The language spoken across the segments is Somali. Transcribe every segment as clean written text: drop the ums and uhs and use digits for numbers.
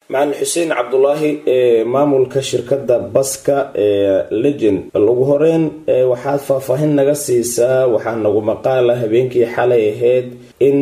macalin xuseen cabdulaahi maamulka shirkadda baska legend ugu horeyn waxaad faahfaahin naga siisaa. waxaa nagu maqaala habeenkii xalay ahayd in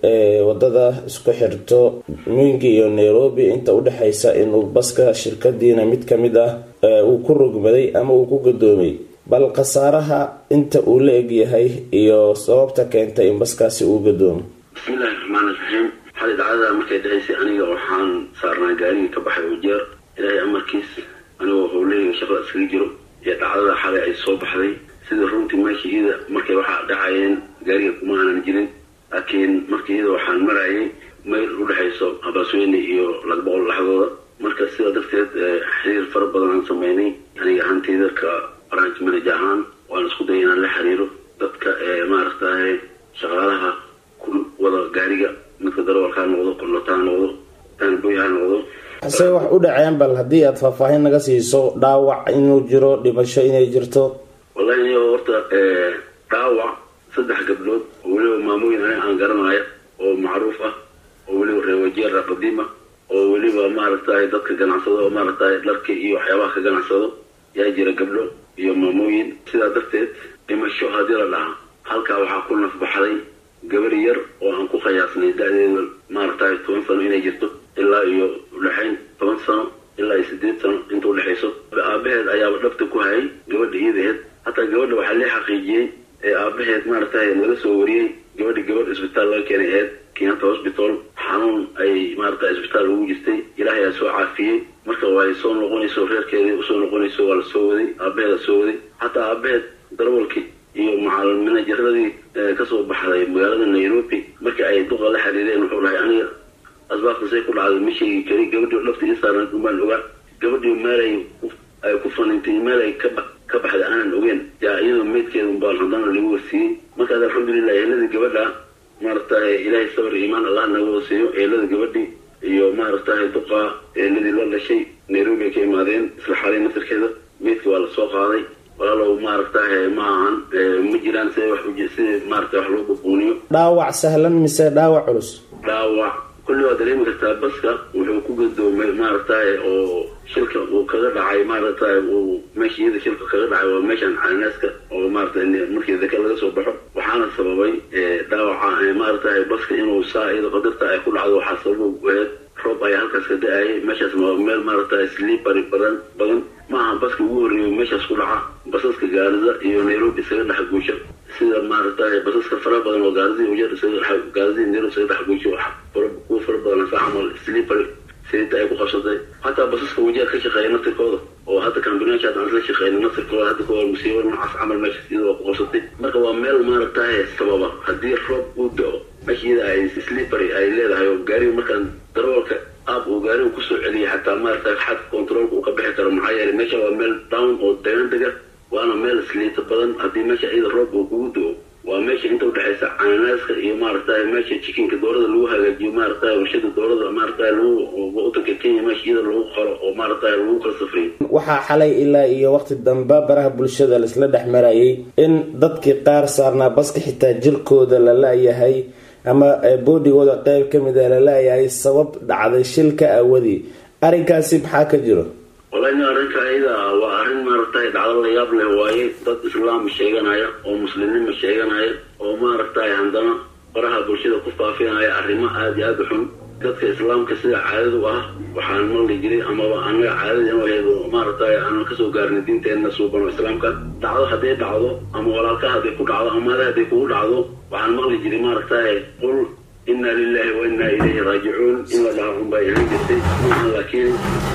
wadada isku xirto Mwingi iyo Nairobi inta u dhaxaysa inuu baska shirkadiina mid kamid ah uu ku rogmaday ama uu ku gadoomay, bal khasaaraha inta uu la eg yahay iyo sababta keentay in baskaasi uu gadoomo. bismillaahi raxmaani raxiim. xalay dhacdada markay dhahaysay aniga waxaan saarnaa gaarigii ka baxay ujeer ilaahay amarkiis anigoo howleyga shaqada iskaga jiro iyo dhacdada xalay ay soo baxday. sida runtii meeshiida markay waxaa dhacayeen gaariga kuma aanan jirin, laakiin markiida waxaan marayay meel u dhaxayso Abaasweyne iyo Lagboqol laxdooda. marka sida darteed xiriir fara badan aan sameynay aniga ahaanteyda ka branch manager ahaan waan isku dayay inaan la xiriiro dadka maaragtay shaqaalaha ku wada gaariga midka darawalka noqdo qolotaan noqdo tan booyaha noqdo. Asay wax u dhaceen, bal haddii aad faahfaahin naga siiso dhaawac inuu jiro, dhimasho inay jirto. wallahi horta dhaawac 3 gabdhood oo waliba maamooyin aan garanayo oo macruuf ah oo waliba reewajeer qadiima oo waliba maaragtay dadka ganacsado oo maaragtay dharka iyo waxyaabaha ka ganacsado yaa jira gabdho iyo maamooyin. sidaa darteed dhimasho haddii la dhaca halkaa waxaa ku nafbaxday gabar yar oo aan ku qiyaasnay da'deeda maaragtay 10 sano inay jirto ilaa iyo u dhaxayn 10 sano ilaa 8 sano inta u dhaxayso. aabaheed ayaaba dhabta ku hayay gabadha iidaheed. hataa gabadha waxaa la xaqiijiyay aabaheed maaragtay laga soo wariyay gabadh isbitaal laga keenay Kenyatta Hospital xanuun ay maaragtay isbitaal ugu jirtay. ilaahay ayaa soo caafiyay. marka way soo noqonayso reerkeedii soo noqonayso waa la soo waday aabaheed soo waday. hataa aabaheed darawalkii iyo macalin manageradii ka soo baxday magaalada Nairobi marka ay duqa la xiriireen wuxuu dhahay aniga asbaabta say ku dhacday ma sheegi kari. gabadhii laftii saaran umaan ogaa. gabadhii meel ay ku fanintay meel ay ka baxday aanan ogeyn yaa iyadoo meydkeeda unbaan haddana lagu warsiiyey. markaas alxamdulilah eeladii gabadha maaragtay ilaahay sabr iimaan allah nagu wasiiyo. eelada gabadhii iyo maaragtay duqa eeladii la dhashay Nairobi ka imaadeen isla xalay nasirkeeda meydkii waa la soo qaaday. walaalow maaragtay ma ahan ma jiraan si wax maaragtay wax loo buuniyo. dhaawac sahlan mise dhaawac culus? dhaawac kulli waa dareemi kartaa. baska wuxuu ku gadoomay maaragtay oo shilka uu kaga dhacay maaragtay uu meeshiida shilka kaga dhacay waa meeshan caanaaska oo maaragtay markii dadka laga soo baxo waxaana sababay dhaawaca maaragtay baska inuu saa'id qadarta ay ku dhacdo. waxaa sabab u ahayd roob ayaa halkaas ka da'ayay. meeshaas waa meel maaragtay slippery badan ma aha baska ugu horreeyay meeshaas ku dhaca. basaska gaarida iyo Nairobi isaga dhex guusha sida maaragtay basaska fara badan oo gaaridii ujeer isaga gaaridii Nairobi isaga dhex guusha wax fara badan saacamal slippery sida ay ku qabsatay. hataa basaska ujeer ka shaqeeya naftirkooda oo hadda kambinaasha aan la shaqeeyay naftirkooda hadda koo musiibo noocaas camal meesha sida ku qabsatay. marka waa meel maaragtay sababa haddii roob uu da'o meeshiida ay slippery ay leedahay oo gaariga markaan darawalka uu gaariga ku soo celiyay hataa maaragtay xad control uu ka bixi karo. maxaa yeelay meesha waa meel down oo deegaanka waana meel sliita badan. haddii meesha iyada roob uu kugu da'o waa meesha inta u dhaxaysa caanaaska iyo maaragtay meesha chickenka doorada lagu hagaajiyo maaragtay warshada doorada maaragtay lagu wadanka Kenya meesha iyada lagu qoro oo maaragtay lagu kala safriyo. waxaa xalay ilaa iyo waqti dambe baraha bulshada la isla dhex marayay in dadkii qaar saarnaa baska xitaa jirkooda la laayahay ama boodigooda qayb ka mid ah la laayahay sabab dhacday shilka awadii. arrinkaasi maxaa ka jiro? wallahi arrinka ayda waa arrin maaragtay dhacdo la yaab leh waaye. dad islaam sheeganaya oo muslimiin sheeganaya oo maaragtay handana baraha bulshada ku faafinaya arrimo aad iyo aad u xun. dadka islaamka sida caadadu ah waxaan maqli jiray amaba anaga caadada inuu yahay maaragtay aan ka soo gaarnay diinteena suuban islaamka. dhacdo haddii dhacdo ama walaalka haddii ku dhacdo ama haddii kugu dhacdo waxaan maqli jiray maaragtay qul inna lillahi wa inna ilayhi raaji'uun in la dhaho bay ahaan jirtay. laakiin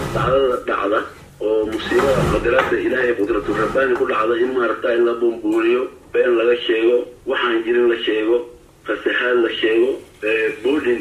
dhacda oo musiibada qadaraadda ilaahay qudratu rabbaani ku dhacda in maaragtay la bumbuuriyo been laga sheego waxaan jirin la sheego fasahaad la sheego boodi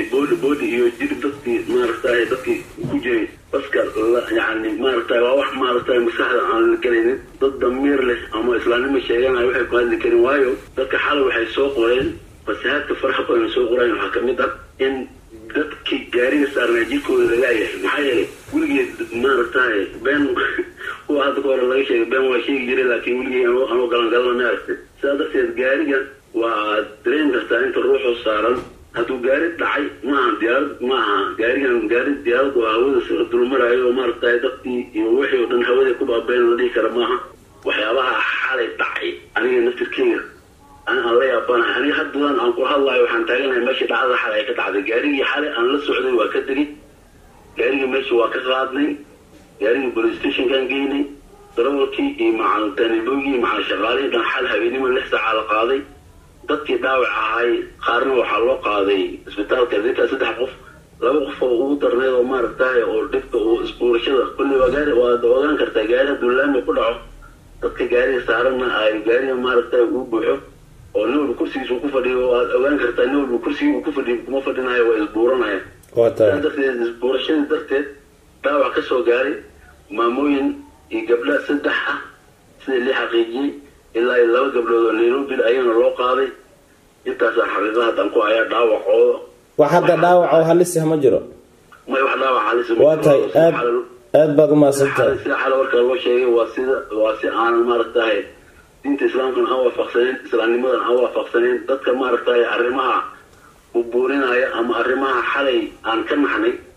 iyo jir dadkii maaragtay dadkii ku jiray baska yani maaragtay waa wax maaragtay maskaxda aan la gelaynin. dad damiir leh ama islaamnimo sheeganaya waxay ku hadli karin waayo dadka xalay waxay soo qoreen fasahaadka faraha badan soo qoreen. waxaa ka mid ah in dadkii gaariga saarnaa jirkooda lagaayahay. maxaa yeelay weligeed maaragtay been kuwa hadda ka hore laga sheegay been waa sheegi jiray laakiin weligey anoo galangalana ma aragtay. sidaa darteed gaariga waa dareen kartaa inta ruuxoo saaran hadduu gaari dhacay maaha diyaarad maaha gaarigan gaari diyaarad waa hawada soo dulmarayo maaragtay dadkii iyo wixii oo dhan hawada ku baabeen la dhigi kara maaha waxyaabaha xalay dhacay aniga naftirkeyga aan la yaabanahay aniga haddan aan ku hadlayo waxaan taaganahay meeshii dhacdada xalay ka dhacday gaarigii xalay aan la socday waa ka tegey gaarigii meeshii waa ka qaadnay gaarigii police stationkaan geynay darawalkii iyo macalintaniboogii macal shaqaalihii dhan xal habeenimo 6 saaca la qaaday dadkii dhaawac ahay qaarna waxaa loo qaaday isbitaalka dadka 3 qof 2 qof oo ugu darneed oo maaragtay oo dhibka oo isbuurashada kulli wagaari waa ogaan kartaa gaari duulaami ku dhaco dadka gaariga saarana ay gaariga maaragtay uu buuxo oo nin kursigiisa ku fadhiyo aad ogaan kartaa nin kursigiisa ku fadhiyo kuma fadhinayo waa isbuuranaya dadka isbuurashada darteed dhaawac ka soo gaaray maamooyin iyo gabdha 3 ah sida li xaqiijiyay ilaa 2 gabdhood oo Nairobi ayana loo qaaday intaas xaqiiqada aan ku ayaa dhaawacooda wax hadda dhaawac oo halis ah ma jiro ma wax dhaawac halis ah waa tay aad baad u maasantahay sida xal warka loo sheegay waa si aan maaragtay diinta islaamka aan waafaqsaneyn islaamnimadan aan waafaqsaneyn dadka maaragtay arrimaha u buurinaya ama arrimaha xalay aan ka naxnay